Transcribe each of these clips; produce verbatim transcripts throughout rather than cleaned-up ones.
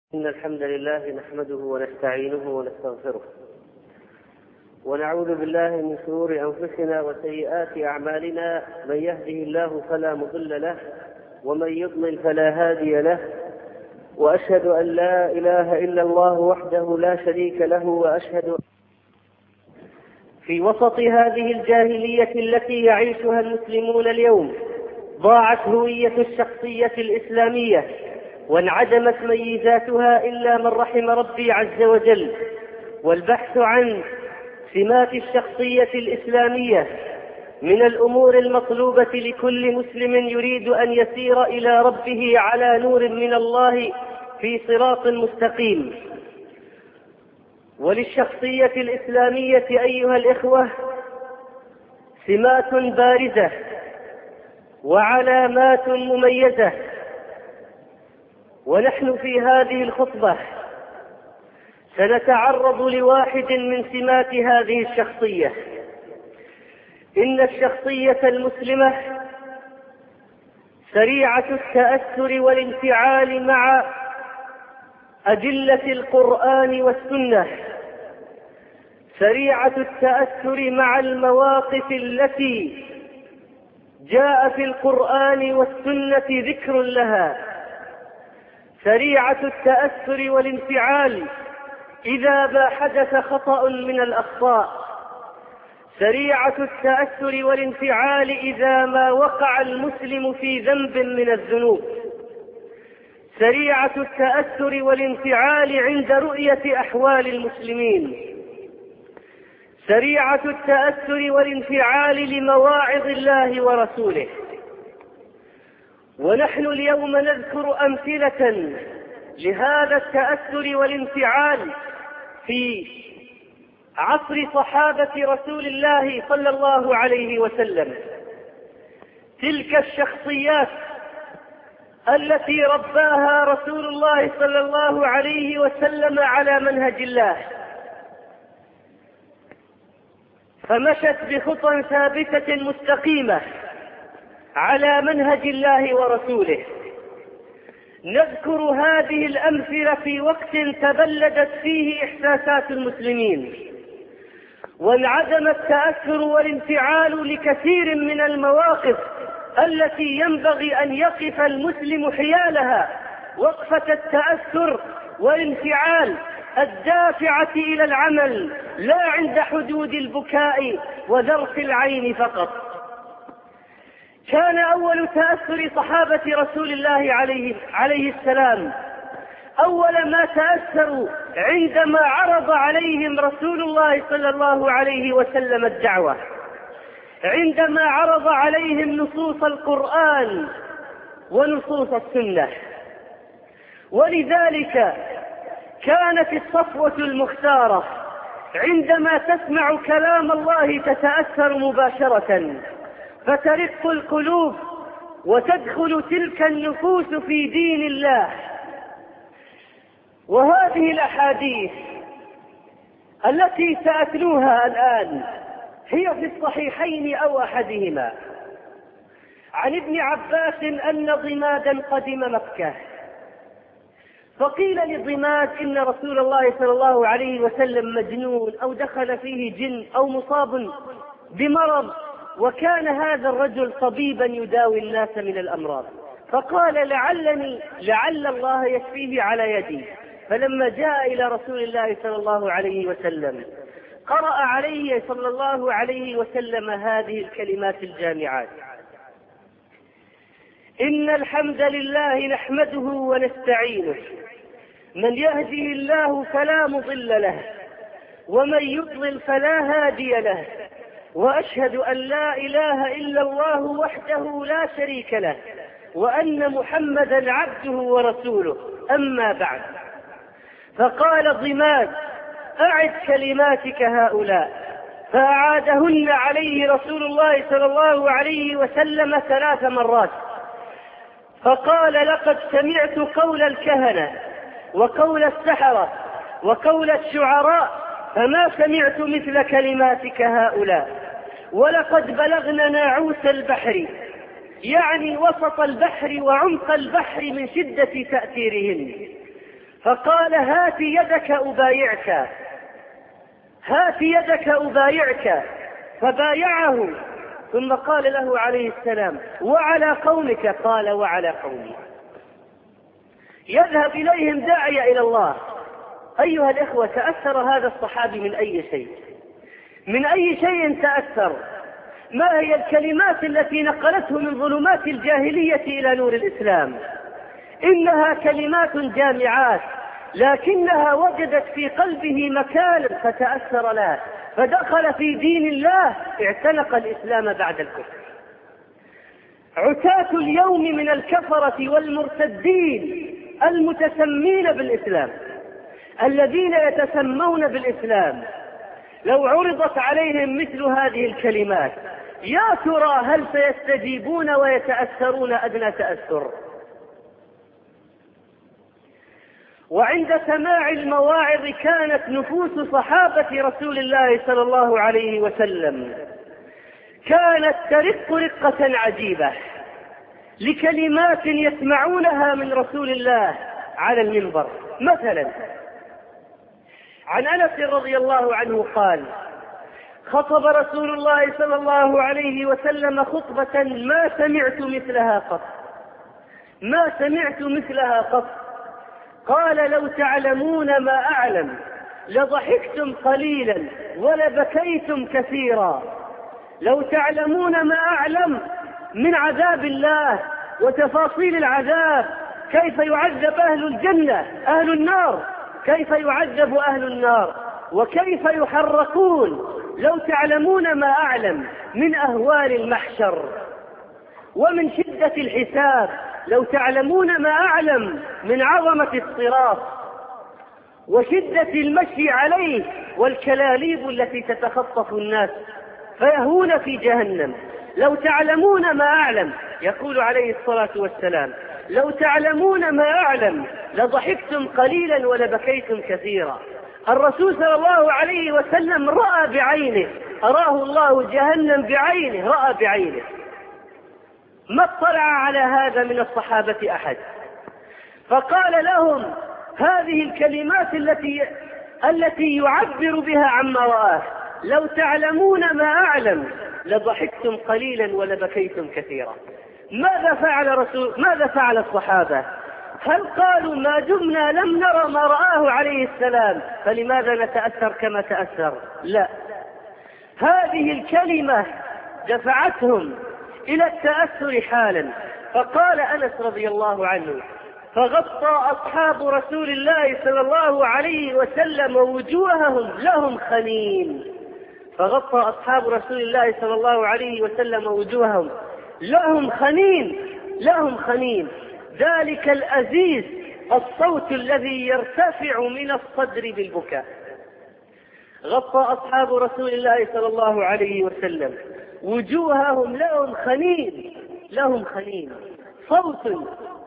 إن الحمد لله نحمده ونستعينه ونستغفره ونعوذ بالله من شرور أنفسنا وسيئات أعمالنا. من يهده الله فلا مضل له ومن يضلل فلا هادي له، وأشهد أن لا إله إلا الله وحده لا شريك له، وأشهد في وسط هذه الجاهلية التي يعيشها المسلمون اليوم ضاعت هوية الشخصية الإسلامية وانعدمت ميزاتها إلا من رحم ربي عز وجل. والبحث عن سمات الشخصية الإسلامية من الأمور المطلوبة لكل مسلم يريد أن يسير إلى ربه على نور من الله في صراط مستقيم. وللشخصية الإسلامية أيها الإخوة سمات بارزة وعلامات مميزة، ونحن في هذه الخطبة سنتعرض لواحد من سمات هذه الشخصية. إن الشخصية المسلمة سريعة التأثر والانفعال مع أدلة القرآن والسنة، سريعة التأثر مع المواقف التي جاء في القرآن والسنة ذكر لها، سريعة التأثر والانفعال إذا ما حدث خطأ من الأخطاء، سريعة التأثر والانفعال إذا ما وقع المسلم في ذنب من الذنوب، سريعة التأثر والانفعال عند رؤية أحوال المسلمين، سريعة التأثر والانفعال لمواعظ الله ورسوله. ونحن اليوم نذكر أمثلة لهذا التأثر والانفعال في عصر صحابة رسول الله صلى الله عليه وسلم، تلك الشخصيات التي رباها رسول الله صلى الله عليه وسلم على منهج الله، فمشت بخطى ثابتة مستقيمة على منهج الله ورسوله. نذكر هذه الأمثلة في وقت تبلدت فيه إحساسات المسلمين وانعدم التأثر والانفعال لكثير من المواقف التي ينبغي أن يقف المسلم حيالها وقفة التأثر والانفعال الدافعة إلى العمل، لا عند حدود البكاء وذرف العين فقط. كان أول تأثر صحابة رسول الله عليه, عليه السلام أول ما تأثروا عندما عرض عليهم رسول الله صلى الله عليه وسلم الدعوة، عندما عرض عليهم نصوص القرآن ونصوص السنة. ولذلك كانت الصفوة المختارة عندما تسمع كلام الله تتأثر مباشرة، فترق القلوب وتدخل تلك النفوس في دين الله. وهذه الأحاديث التي سأتلوها الآن هي في الصحيحين أو أحدهما. عن ابن عباس أن ضمادا قدم مكة، فقيل لضماد إن رسول الله صلى الله عليه وسلم مجنون أو دخل فيه جن أو مصاب بمرض، وكان هذا الرجل طبيبا يداوي الناس من الأمراض، فقال لعلني لعل الله يشفيه على يدي. فلما جاء إلى رسول الله صلى الله عليه وسلم قرأ عليه صلى الله عليه وسلم هذه الكلمات الجامعات: إن الحمد لله نحمده ونستعينه، من يهده الله فلا مضل له ومن يضلل فلا هادي له، وأشهد أن لا إله إلا الله وحده لا شريك له، وأن محمدا عبده ورسوله، أما بعد. فقال ضماد: أعد كلماتك هؤلاء. فأعادهن عليه رسول الله صلى الله عليه وسلم ثلاث مرات، فقال: لقد سمعت قول الكهنة وقول السحرة وقول الشعراء، فما سمعت مثل كلماتك هؤلاء. ولقد بلغنا ناعوس البحر، يعني وسط البحر وعمق البحر، من شدة تأثيرهن. فقال هات يدك أبايعك، هات يدك أبايعك، فبايعه. ثم قال له عليه السلام وعلى قومك؟ قال وعلى قومي. يذهب إليهم داعية إلى الله. أيها الإخوة، تأثر هذا الصحابي من أي شيء؟ من أي شيء تأثر؟ ما هي الكلمات التي نقلته من ظلمات الجاهلية إلى نور الإسلام؟ إنها كلمات جامعات، لكنها وجدت في قلبه مكان فتأثر لها، فدخل في دين الله، اعتنق الإسلام بعد الكفر. عتاة اليوم من الكفرة والمرتدين المتسمين بالإسلام، الذين يتسمون بالإسلام، لو عرضت عليهم مثل هذه الكلمات يا ترى هل سيستجيبون ويتأثرون أدنى تأثر؟ وعند سماع المواعظ كانت نفوس صحابة رسول الله صلى الله عليه وسلم كانت ترق رقة عجيبة لكلمات يسمعونها من رسول الله على المنبر. مثلا عن أنس رضي الله عنه قال خطب رسول الله صلى الله عليه وسلم خطبة ما سمعت مثلها قط، ما سمعت مثلها قط. قال لو تعلمون ما أعلم لضحكتم قليلا ولبكيتم كثيرا. لو تعلمون ما أعلم من عذاب الله وتفاصيل العذاب، كيف يعذب أهل الجنة أهل النار، كيف يعذب أهل النار وكيف يحرقون. لو تعلمون ما أعلم من أهوال المحشر ومن شدة الحساب، لو تعلمون ما أعلم من عظمة الصراط وشدة المشي عليه والكلاليب التي تتخطف الناس فيهون في جهنم. لو تعلمون ما أعلم، يقول عليه الصلاة والسلام لو تعلمون ما أعلم لضحكتم قليلا ولبكيتم كثيرا. الرسول صلى الله عليه وسلم رأى بعينه، أراه الله جهنم بعينه، رأى بعينه. ما اطلع على هذا من الصحابة أحد. فقال لهم هذه الكلمات التي التي يعبر بها عما رآه: لو تعلمون ما أعلم لضحكتم قليلا ولبكيتم كثيرا. ماذا فعل رسول ماذا فعل الصحابة؟ هل قالوا ما دمنا لم نرى ما رآه عليه السلام فلماذا نتأثر كما تأثر؟ لا، هذه الكلمة دفعتهم إلى التأثر حالا. فقال أنس رضي الله عنه فغطى أصحاب رسول الله صلى الله عليه وسلم وجوههم لهم خنين. فغطى أصحاب رسول الله صلى الله عليه وسلم وجوههم لهم خنين، لهم خنين. ذلك الأزيز الصوت الذي يرتفع من الصدر بالبكاء. غطى أصحاب رسول الله صلى الله عليه وسلم وجوههم لهم خنين، لهم خنين، صوت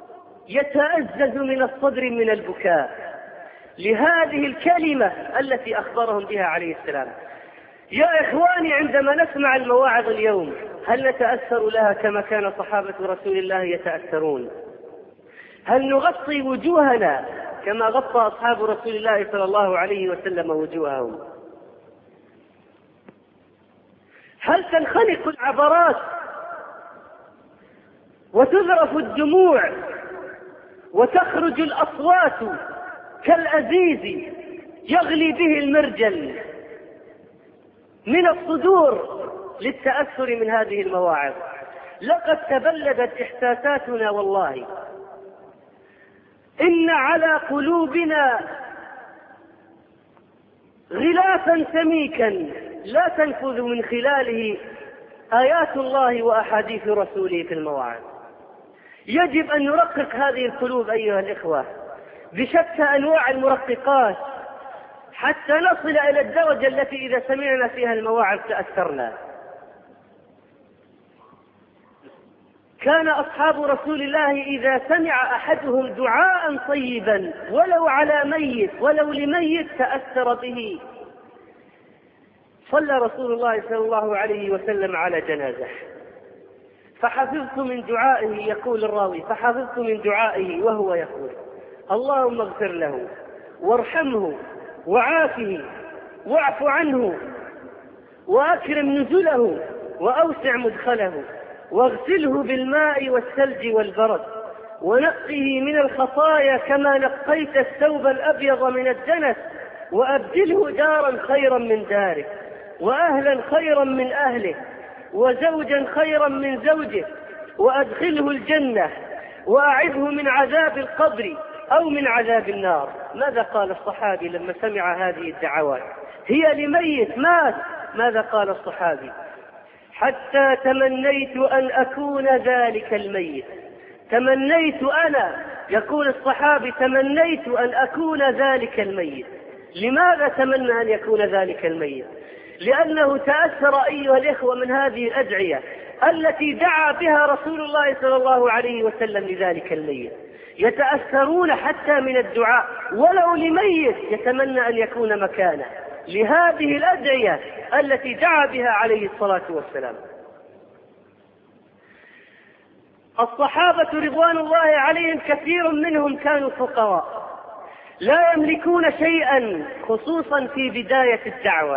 يتأزز من الصدر من البكاء لهذه الكلمة التي أخبرهم بها عليه السلام. يا إخواني، عندما نسمع المواعظ اليوم هل نتأثر لها كما كان صحابة رسول الله يتأثرون؟ هل نغطي وجوهنا كما غطى أصحاب رسول الله صلى الله عليه وسلم وجوههم؟ هل تنخنق العبرات وتذرف الدموع وتخرج الأصوات كالأزيز يغلي به المرجل من الصدور للتأثر من هذه المواعظ؟ لقد تبلدت إحساساتنا والله. إن على قلوبنا غلافا سميكا لا تنفذ من خلاله آيات الله وأحاديث رسوله في المواعظ. يجب أن نرقق هذه القلوب أيها الإخوة بشتى أنواع المرققات حتى نصل إلى الدرجة التي إذا سمعنا فيها المواعظ تأثرنا. كان أصحاب رسول الله إذا سمع أحدهم دعاء طيبا ولو على ميت ولو لميت تأثر به. صلى رسول الله صلى الله عليه وسلم على جنازة فحفظت من دعائه، يقول الراوي، فحفظت من دعائه وهو يقول اللهم اغفر له وارحمه وعافه واعف عنه وأكرم نزله وأوسع مدخله واغسله بالماء والثلج والبرد ونقه من الخطايا كما نقيت الثوب الأبيض من الدنس وأبدله دارا خيرا من داره وأهلا خيرا من أهله وزوجا خيرا من زوجه وأدخله الجنة وأعذه من عذاب القبر أو من عذاب النار. ماذا قال الصحابي لما سمع هذه الدعوات؟ هي لميت مات. ماذا قال الصحابي؟ حتى تمنيت أن أكون ذلك الميت. تمنيت أنا، يقول الصحابي تمنيت أن أكون ذلك الميت. لماذا تمنى أن يكون ذلك الميت؟ لأنه تأثر أيها الإخوة من هذه الأدعية التي دعا بها رسول الله صلى الله عليه وسلم لذلك الميت. يتأثرون حتى من الدعاء ولو لميت يتمنى أن يكون مكانه لهذه الأدعية التي دعا بها عليه الصلاة والسلام. الصحابة رضوان الله عليهم كثير منهم كانوا فقراء لا يملكون شيئا، خصوصا في بداية الدعوة.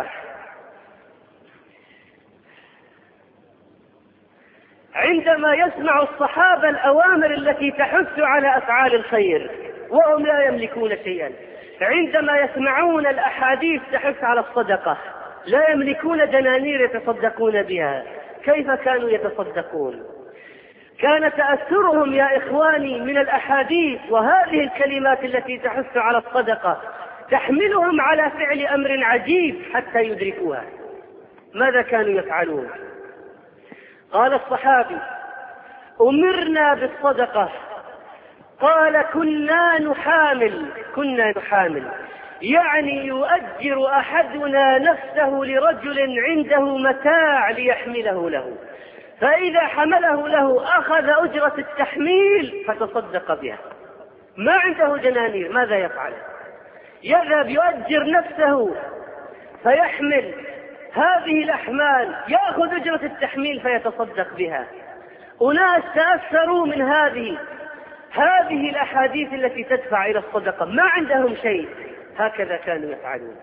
عندما يسمع الصحابة الأوامر التي تحث على أفعال الخير وهم لا يملكون شيئا، عندما يسمعون الأحاديث تحث على الصدقة لا يملكون دنانير يتصدقون بها، كيف كانوا يتصدقون؟ كان تأثرهم يا إخواني من الأحاديث وهذه الكلمات التي تحث على الصدقة تحملهم على فعل أمر عجيب حتى يدركوها. ماذا كانوا يفعلون؟ قال الصحابي أمرنا بالصدقة، قال كنا نحامل كنا نحامل يعني يؤجر أحدنا نفسه لرجل عنده متاع ليحمله له، فإذا حمله له أخذ أجرة التحميل فتصدق بها. ما عنده دنانير ماذا يفعل؟ يذهب يؤجر نفسه فيحمل هذه الأحمال، يأخذ أجرة التحميل فيتصدق بها. أناس تأثروا من هذه هذه الأحاديث التي تدفع إلى الصدقة، ما عندهم شيء، هكذا كانوا يفعلون.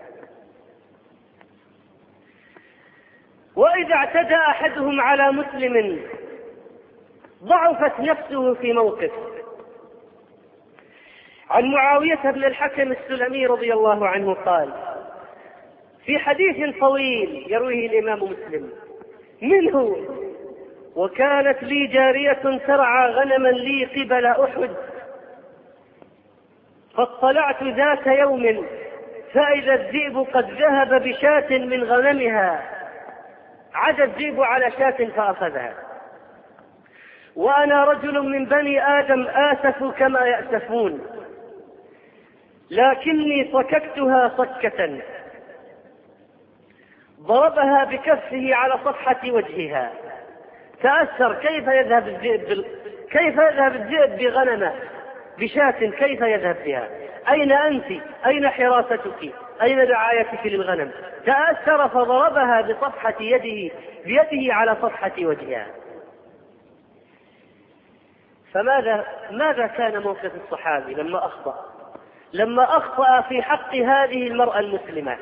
وإذا اعتدى أحدهم على مسلم ضعفت نفسه في موقف. عن معاوية بن الحكم السلمي رضي الله عنه قال في حديث طويل يرويه الإمام مسلم منه: وكانت لي جارية ترعى غنما لي قبل أحد، فاطلعت ذات يوم فإذا الذئب قد ذهب بشاة من غنمها، عدا الذئب على شاة فأخذها، وأنا رجل من بني آدم آسف كما يأسفون، لكني صككتها صكة، ضربها بكفه على صفحة وجهها. تأثر كيف يذهب الذئب بال... كيف يذهب الذئب بغنمه بشاة، كيف يذهب بها؟ أين أنت؟ أين حراستك؟ أين رعايتك للغنم؟ تأثر فضربها بصفحة يده بيده على صفحة وجهها. فماذا ماذا كان موقف الصحابي لما أخطأ لما أخطأ في حق هذه المرأة المسلمة؟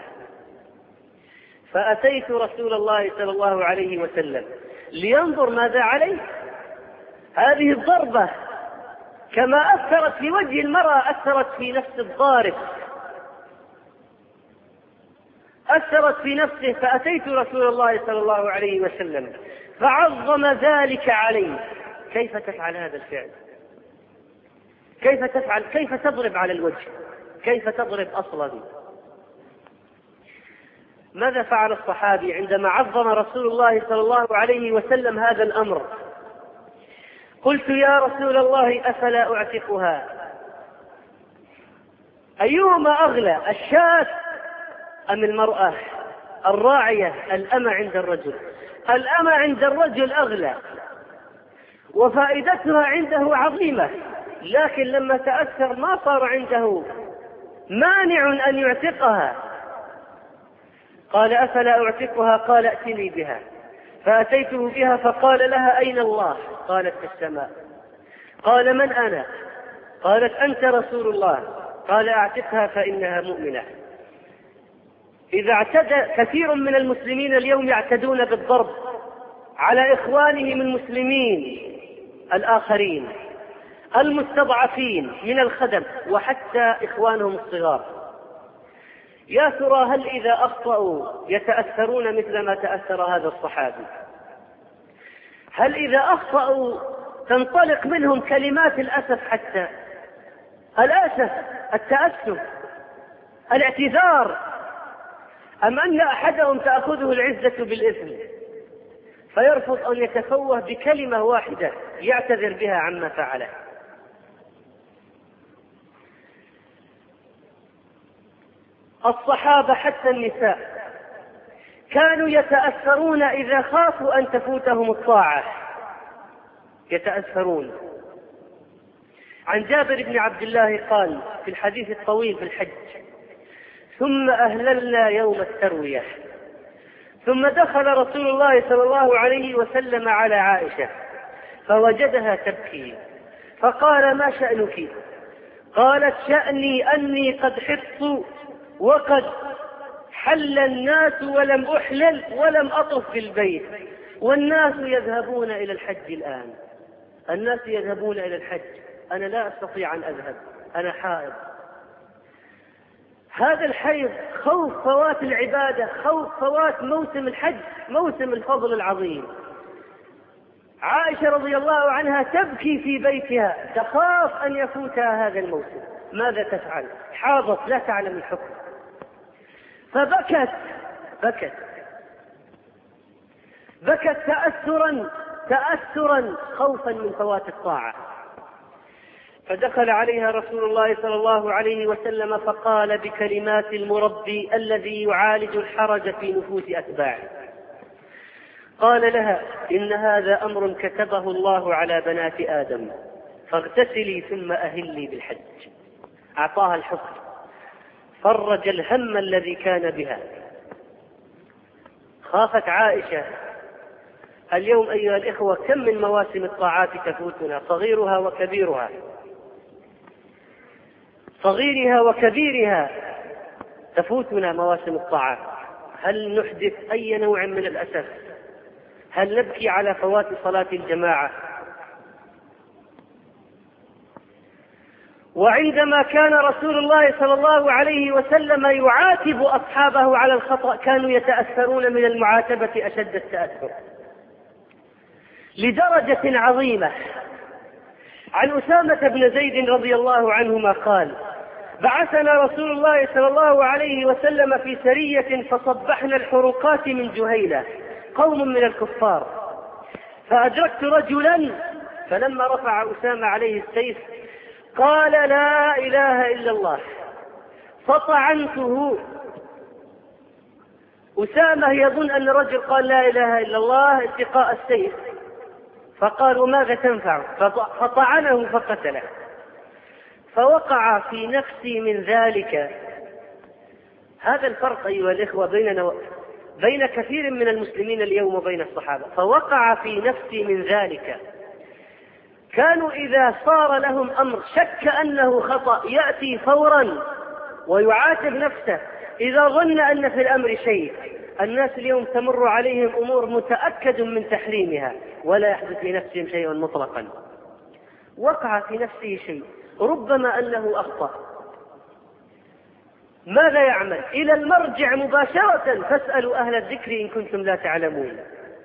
فأتيت رسول الله صلى الله عليه وسلم لينظر ماذا عليه. هذه الضربة كما أثرت في وجه المرأة أثرت في نفس الضارب، أثرت في نفسه. فأتيت رسول الله صلى الله عليه وسلم فعظم ذلك عليه. كيف تفعل هذا الفعل؟ كيف تفعل؟ كيف تضرب على الوجه؟ كيف تضرب أصلا؟ ماذا فعل الصحابي عندما عظم رسول الله صلى الله عليه وسلم هذا الأمر؟ قلت يا رسول الله أفلا أعتقها؟ أيهما أغلى، الشاة أم المرأة الراعية الأمة عند الرجل؟ الأمة عند الرجل أغلى وفائدتها عنده عظيمة، لكن لما تأثر ما صار عنده مانع أن يعتقها. قال أفلا أعتقها؟ قال ائتني بها. فأتيته بها فقال لها أين الله؟ قالت في السماء. قال من أنا؟ قالت: أنت رسول الله. قال: أعتقها فإنها مؤمنة. إذا اعتدى كثير من المسلمين اليوم يعتدون بالضرب على إخوانهم المسلمين الآخرين المستضعفين من الخدم وحتى إخوانهم الصغار، يا ترى هل إذا أخطأوا يتأثرون مثل ما تأثر هذا الصحابي؟ هل إذا أخطأوا تنطلق منهم كلمات الأسف، حتى الأسف، التأسف، الاعتذار، أم أن أحدهم تأخذه العزة بالإثم فيرفض أن يتفوه بكلمة واحدة يعتذر بها عما فعله؟ الصحابة حتى النساء كانوا يتأثرون إذا خافوا أن تفوتهم الطاعة، يتأثرون. عن جابر بن عبد الله قال في الحديث الطويل في الحج: ثم أهللنا يوم التروية، ثم دخل رسول الله صلى الله عليه وسلم على عائشة فوجدها تبكي، فقال: ما شأنك؟ قالت: شأني أني قد حطت وقد حل الناس ولم أحلل ولم أطف في البيت، والناس يذهبون إلى الحج الآن. الناس يذهبون إلى الحج، أنا لا أستطيع أن أذهب، أنا حائض. هذا الحيض خوف فوات العبادة، خوف فوات موسم الحج، موسم الفضل العظيم. عائشة رضي الله عنها تبكي في بيتها، تخاف أن يفوتها هذا الموسم. ماذا تفعل؟ حاضت لا تعلم الحكم، فبكت بكت بكت تأثرا تأثرا خوفا من فوات الطاعة. فدخل عليها رسول الله صلى الله عليه وسلم فقال بكلمات المربي الذي يعالج الحرج في نفوس أتباعه، قال لها: إن هذا أمر كتبه الله على بنات آدم، فاغتسلي ثم أهلي بالحج. أعطاها الحكم، فرج الهم الذي كان بها. خافت عائشة. اليوم أيها الإخوة كم من مواسم الطاعات تفوتنا، صغيرها وكبيرها، صغيرها وكبيرها تفوتنا مواسم الطاعات. هل نحدث أي نوع من الأسف؟ هل نبكي على فوات صلاة الجماعة؟ وعندما كان رسول الله صلى الله عليه وسلم يعاتب أصحابه على الخطأ كانوا يتأثرون من المعاتبة أشد التأثر، لدرجة عظيمة. عن أسامة بن زيد رضي الله عنهما قال: بعثنا رسول الله صلى الله عليه وسلم في سرية فصبحنا الحروقات من جهيلة، قوم من الكفار، فأدركت رجلا فلما رفع أسامة عليه السيف قال: لا إله إلا الله، فطعنته. أسامة يظن أن الرجل قال لا إله إلا الله اتقاء السيف، فقالوا: ماذا تنفع؟ فطعنه فقتله. فوقع في نفسي من ذلك. هذا الفرق أيها الإخوة بيننا بين كثير من المسلمين اليوم وبين الصحابة. فوقع في نفسي من ذلك. كانوا إذا صار لهم أمر شك أنه خطأ يأتي فورا ويعاتب نفسه إذا ظن أن في الأمر شيء. الناس اليوم تمر عليهم أمور متأكد من تحريمها ولا يحدث لنفسهم شيء مطلقا. وقع في نفسه شيء ربما أنه أخطأ، ماذا يعمل؟ إلى المرجع مباشرة، فاسألوا أهل الذكر إن كنتم لا تعلمون.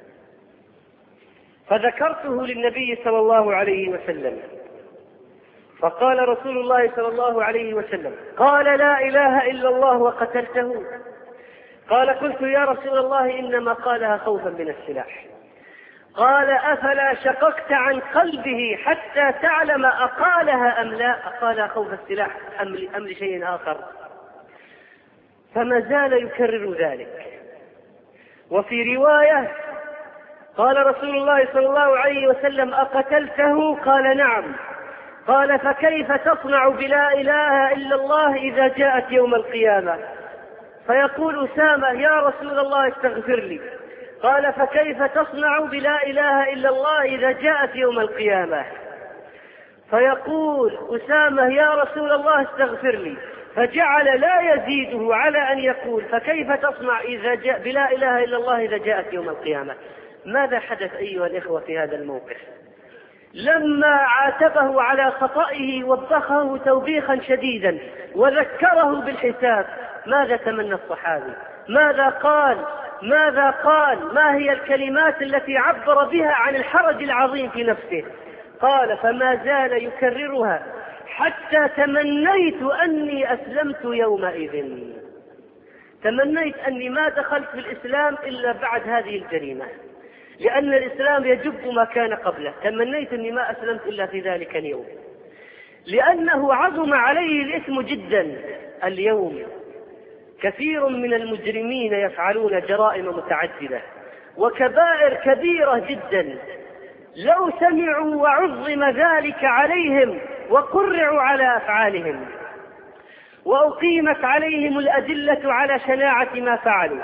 فذكرته للنبي صلى الله عليه وسلم، فقال رسول الله صلى الله عليه وسلم: قال: لا إله إلا الله وقتلته؟ قال: قلت يا رسول الله إنما قالها خوفا من السلاح. قال: أفلا شققت عن قلبه حتى تعلم أقالها أم لا؟ أقالها خوف السلاح أم لشيء آخر؟ فما زال يكرر ذلك. وفي رواية قال رسول الله صلى الله عليه وسلم: أقتلته؟ قال: نعم. قال: فكيف تصنع بلا إله إلا الله إذا جاءت يوم القيامة؟ فيقول أسامة: يا رسول الله استغفر لي. قال: فكيف تصنع بلا إله إلا الله إذا جاءت يوم القيامة؟ فيقول أسامة يا رسول الله استغفر لي، فجعل لا يزيده على أن يقول فكيف تصنع إذا جاء بلا إله إلا الله إذا جاءت يوم القيامة. ماذا حدث أيها الإخوة في هذا الموقف؟ لما عاتبه على خطئه وبخه توبيخا شديدا وذكره بالحساب، ماذا تمنى الصحابي؟ ماذا قال؟ ماذا قال؟ ما هي الكلمات التي عبر بها عن الحرج العظيم في نفسه؟ قال فما زال يكررها حتى تمنيت أني أسلمت يومئذ. تمنيت أني ما دخلت في الإسلام إلا بعد هذه الجريمة، لأن الإسلام يجب ما كان قبله. تمنيت أني ما أسلمت إلا في ذلك اليوم، لأنه عظم عليه الإثم جدا. اليوم كثير من المجرمين يفعلون جرائم متعددة وكبائر كبيرة جدا، لو سمعوا وعظم ذلك عليهم وقرعوا على أفعالهم وأقيمت عليهم الأدلة على شناعة ما فعلوا،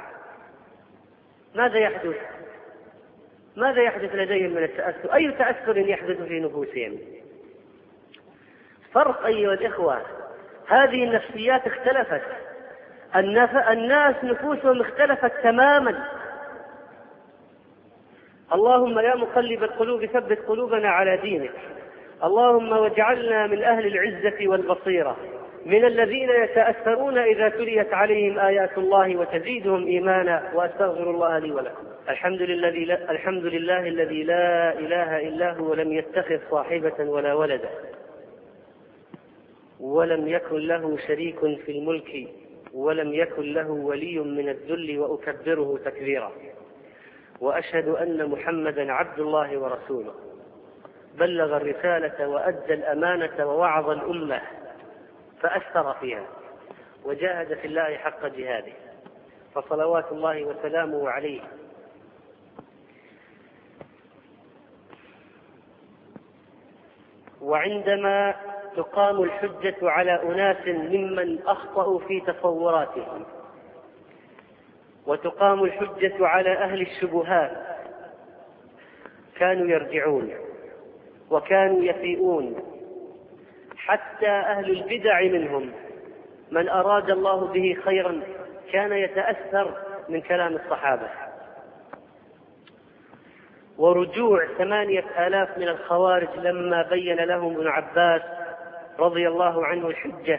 ماذا يحدث؟ ماذا يحدث لديهم من التأثر؟ أي تأثر يحدث في نفوسهم؟ فرق أيها الإخوة. هذه النفسيات اختلفت، الناس نفوسهم اختلفت تماما. اللهم يا مقلب القلوب ثبت قلوبنا على دينك، اللهم واجعلنا من أهل العزة والبصيرة، من الذين يتأثرون إذا تليت عليهم آيات الله وتزيدهم إيمانا. وأستغفر الله لي ولكم. الحمد لله, الحمد لله الذي لا إله إلا هو ولم يتخذ صاحبة ولا ولدا ولم يكن له شريك في الملك ولم يكن له ولي من الذل وأكبره تكبيرا. وأشهد أن محمدا عبد الله ورسوله، بلغ الرسالة وأدى الأمانة ووعظ الأمة فأثر فيها وجاهد في الله حق جهاده، فصلوات الله وسلامه عليه. وعندما تقام الحجة على أناس ممن أخطأوا في تصوراتهم، وتقام الحجة على أهل الشبهات، كانوا يرجعون وكانوا يفيئون، حتى أهل البدع منهم من أراد الله به خيرا كان يتأثر من كلام الصحابة. ورجوع ثمانية آلاف من الخوارج لما بين لهم ابن عباس رضي الله عنه الحجة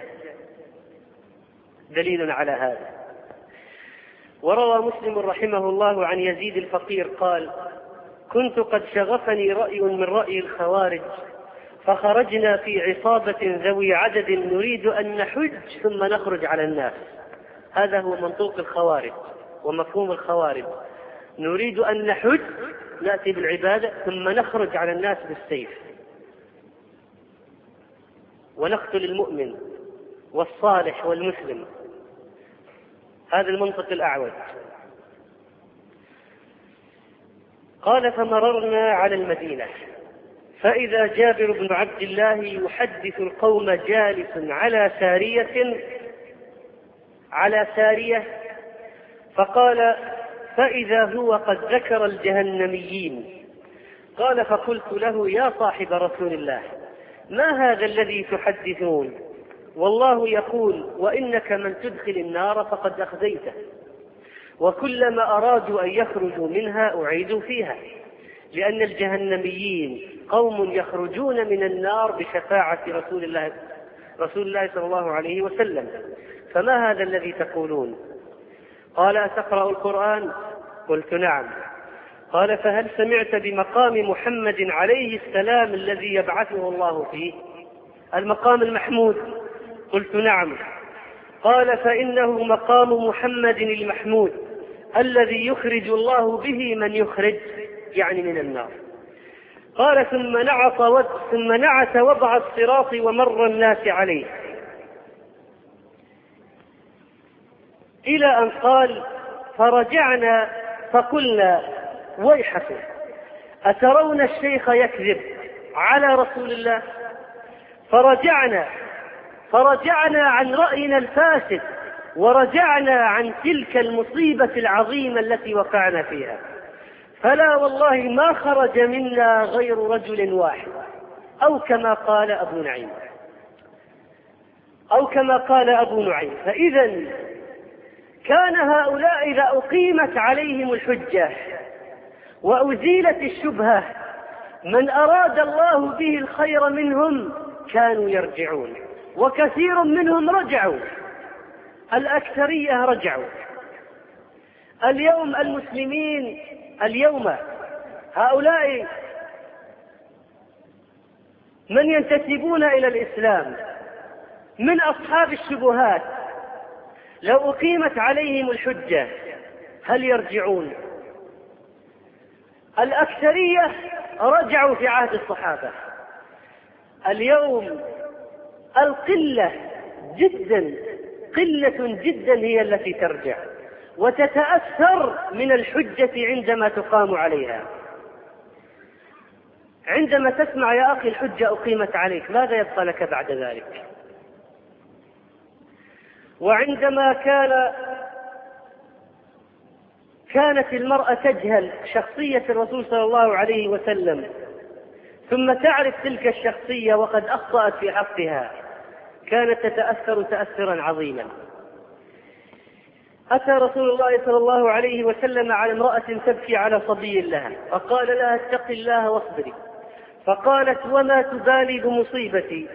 دليل على هذا. وروى مسلم رحمه الله عن يزيد الفقير قال: كنت قد شغفني رأي من رأي الخوارج، فخرجنا في عصابة ذوي عدد نريد أن نحج ثم نخرج على الناس. هذا هو منطوق الخوارج ومفهوم الخوارج، نريد أن نحج، نأتي بالعبادة ثم نخرج على الناس بالسيف ونقتل المؤمن والصالح والمسلم. هذا المنطق الأعوج. قال: فمررنا على المدينة فإذا جابر بن عبد الله يحدث القوم جالس على سارية على سارية فقال: فإذا هو قد ذكر الجهنميين. قال: فقلت له: يا صاحب رسول الله، ما هذا الذي تحدثون؟ والله يقول: وإنك من تدخل النار فقد أخزيته، وكلما أرادوا أن يخرجوا منها أعيدوا فيها، لأن الجهنميين قوم يخرجون من النار بشفاعة رسول الله رسول الله صلى الله عليه وسلم، فما هذا الذي تقولون؟ قال: أتقرأ القرآن؟ قلت: نعم. قال: فهل سمعت بمقام محمد عليه السلام الذي يبعثه الله فيه، المقام المحمود؟ قلت: نعم. قال: فإنه مقام محمد المحمود الذي يخرج الله به من يخرج، يعني من النار. قال: ثم نعت ثم نعت وضع الصراط ومر الناس عليه، إلى أن قال: فرجعنا فقلنا: ويحكم، أترون الشيخ يكذب على رسول الله؟ فرجعنا فرجعنا عن رأينا الفاسد، ورجعنا عن تلك المصيبة العظيمة التي وقعنا فيها، فلا والله ما خرج منا غير رجل واحد أو كما قال أبو نعيم أو كما قال أبو نعيم. فإذا كان هؤلاء إذا أقيمت عليهم الحجة وأزيلت الشبهة من أراد الله به الخير منهم كانوا يرجعون، وكثير منهم رجعوا، الأكثرية رجعوا. اليوم المسلمين اليوم هؤلاء من ينتسبون إلى الإسلام من أصحاب الشبهات لو أقيمت عليهم الحجة هل يرجعون؟ الأكثرية رجعوا في عهد الصحابة. اليوم القلة جدا قلة جدا هي التي ترجع وتتأثر من الحجة عندما تقام عليها. عندما تسمع يا أخي الحجة أقيمت عليك ماذا يبقى لك بعد ذلك؟ وعندما كان كانت المرأة تجهل شخصية الرسول صلى الله عليه وسلم ثم تعرف تلك الشخصية وقد أخطأت في حقها كانت تتأثر تأثرا عظيما. أتى رسول الله صلى الله عليه وسلم على امرأة تبكي على صبي لها فقال لها اتق الله واصبري، فقالت وما تبالي بمصيبتي؟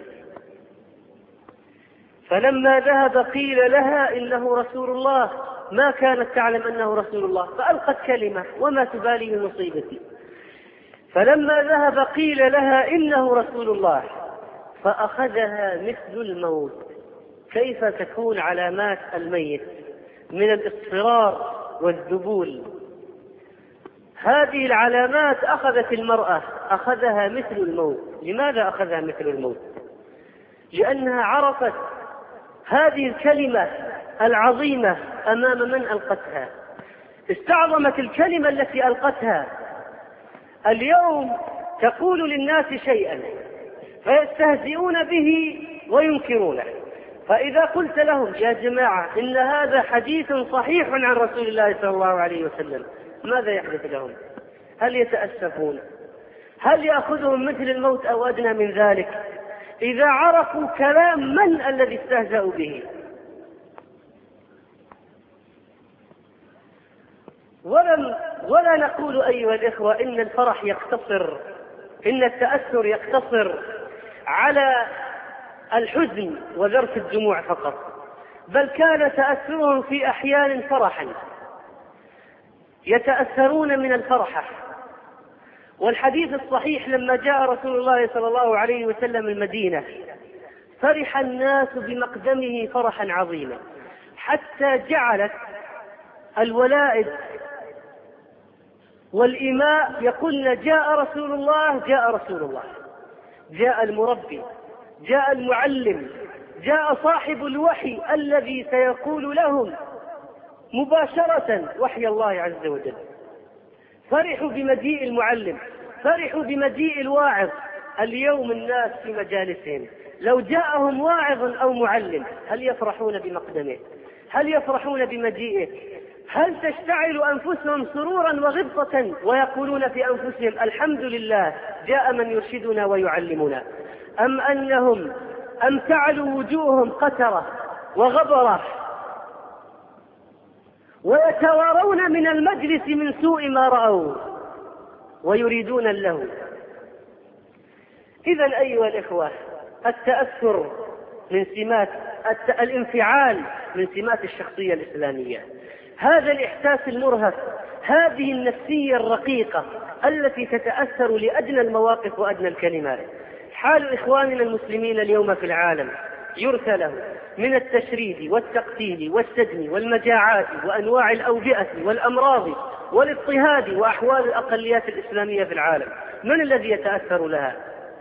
فلما ذهب قيل لها إنه رسول الله، ما كانت تعلم أنه رسول الله فألقت كلمة وما تبالي بمصيبتي. فلما ذهب قيل لها إنه رسول الله فأخذها مثل الموت. كيف تكون علامات الميت من الاصفرار والذبول؟ هذه العلامات أخذت المرأة أخذها مثل الموت. لماذا أخذها مثل الموت؟ لأنها عرفت هذه الكلمة العظيمة أمام من ألقتها، استعظمت الكلمة التي ألقتها. اليوم تقول للناس شيئا فيستهزئون به وينكرونه، فإذا قلت لهم يا جماعة إن هذا حديث صحيح عن رسول الله صلى الله عليه وسلم ماذا يحدث لهم؟ هل يتأسفون؟ هل يأخذهم مثل الموت أو أدنى من ذلك إذا عرفوا كلام من الذي استهزأوا به؟ ولم ولا نقول أيها الإخوة إن الفرح يقتصر إن التأثر يقتصر على الحزن وذرف الدموع فقط، بل كان تأثرهم في أحيان فرحا، يتأثرون من الفرحة. والحديث الصحيح لما جاء رسول الله صلى الله عليه وسلم المدينة فرح الناس بمقدمه فرحا عظيما، حتى جعلت الولائد والإماء يقولن جاء رسول الله جاء رسول الله، جاء المربي، جاء المعلم، جاء صاحب الوحي الذي سيقول لهم مباشرة وحي الله عز وجل. فرحوا بمجيء المعلم، فرحوا بمجيء الواعظ. اليوم الناس في مجالسهم لو جاءهم واعظ أو معلم هل يفرحون بمقدمه؟ هل يفرحون بمجيئه؟ هل تشتعل أنفسهم سرورا وغبطة ويقولون في أنفسهم الحمد لله جاء من يرشدنا ويعلمنا؟ أم أنهم أم تعلو وجوههم قترة وغبرة ويتوارون من المجلس من سوء ما رأوا ويريدون اللهو؟ إذن أيها الإخوة التأثر من سمات الانفعال من سمات الشخصية الإسلامية. هذا الإحساس المرهف، هذه النفسية الرقيقة التي تتأثر لأدنى المواقف وأدنى الكلمات. حال إخواننا المسلمين اليوم في العالم يرثى له من التشريد والتقتيل والسجن والمجاعات وأنواع الأوبئة والأمراض والاضطهاد وأحوال الأقليات الإسلامية في العالم. من الذي يتأثر لها؟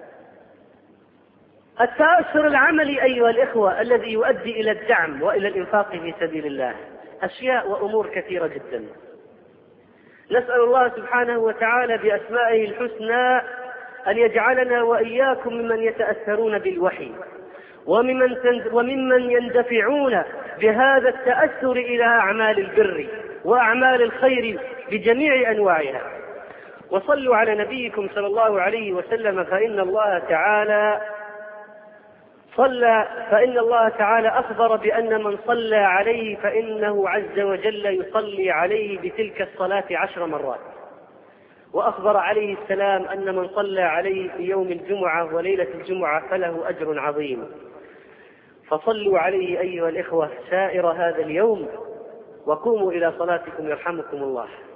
التأثر العملي أيها الإخوة الذي يؤدي إلى الدعم وإلى الإنفاق في سبيل الله. أشياء وأمور كثيرة جدا. نسأل الله سبحانه وتعالى بأسمائه الحسنى أن يجعلنا وإياكم ممن يتأثرون بالوحي وممن, وممن يندفعون بهذا التأثر إلى أعمال البر وأعمال الخير بجميع أنواعها. وصلوا على نبيكم صلى الله عليه وسلم فإن الله تعالى صلى فإن الله تعالى أخبر بأن من صلى عليه فإنه عز وجل يصلي عليه بتلك الصلاة عشر مرات. وأخبر عليه السلام أن من صلى عليه في يوم الجمعة وليلة الجمعة فله أجر عظيم. فصلوا عليه أيها الإخوة سائر هذا اليوم، وقوموا إلى صلاتكم يرحمكم الله.